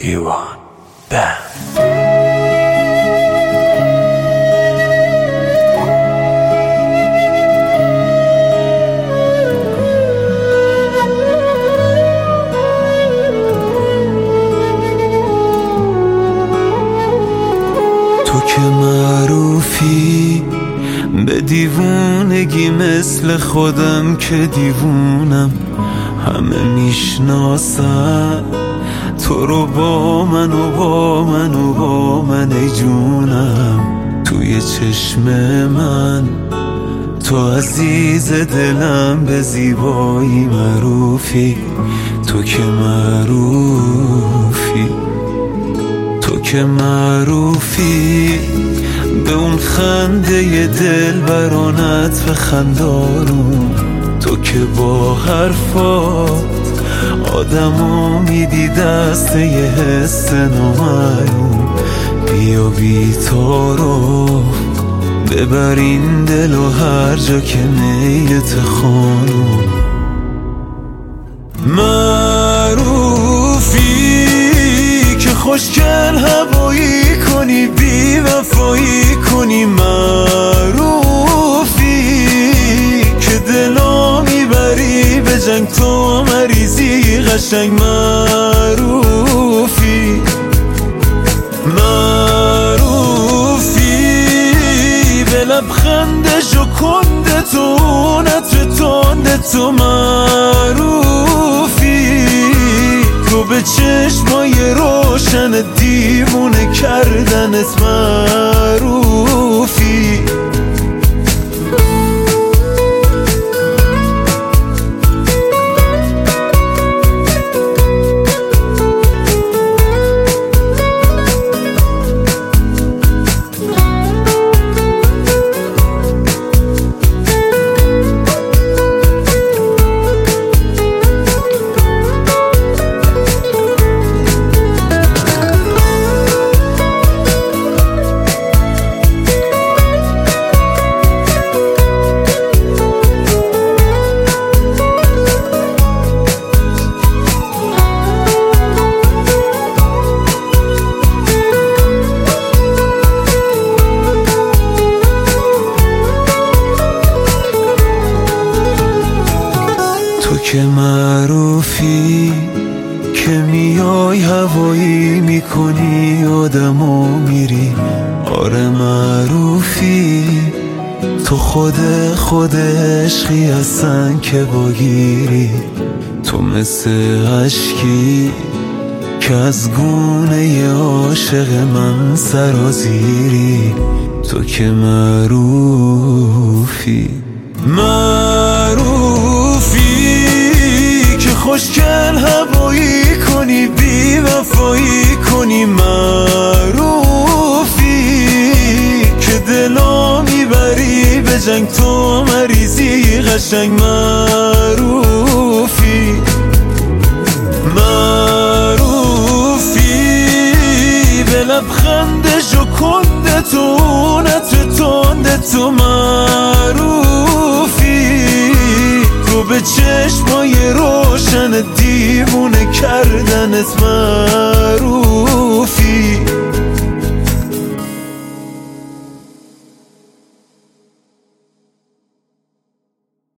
ایوان بند. تو که معروفی به دیوونگی مثل خودم که دیوونم، همه میشناسن تو رو با من و با من و با من ای جونم. توی چشم من تو عزیز دلم، به زیبایی معروفی. تو که معروفی، تو که معروفی به اون خنده دلبرانت و خندانون. تو که با حرفات آدمو میدی دست یه حس نامعلوم. بیا بی تو رو ببر این دل و هر جا که میلت خانم. معروفی که خوشگل هوایی کنی، بی وفایی کنی. معروفی که دلا میبری به جنگ، تو مریضی قشنگ. معروفی، معروفی به لبخند ژوکنده تو، نطر تنده تو. معروفی تو به چشمای روشن دیوونه کردنت. معروفی که معروفی که میای هوایی میکنی آدمو میری. آره معروفی تو خود عشقی هستن که باگیری. تو مثل عشقی که از گونه عاشق من سرازیری. تو که معروفی، معروفی خوشگل هوایی کنی، بی وفایی کنی. معروفی که دلا میبری به جنگ، تو مریضی قشنگ. معروفی، معروفی به لبخند ژوکنده تو، نطر تنده تو. معروفی تو به چشمای روشن دیوونه کردنت. معروفی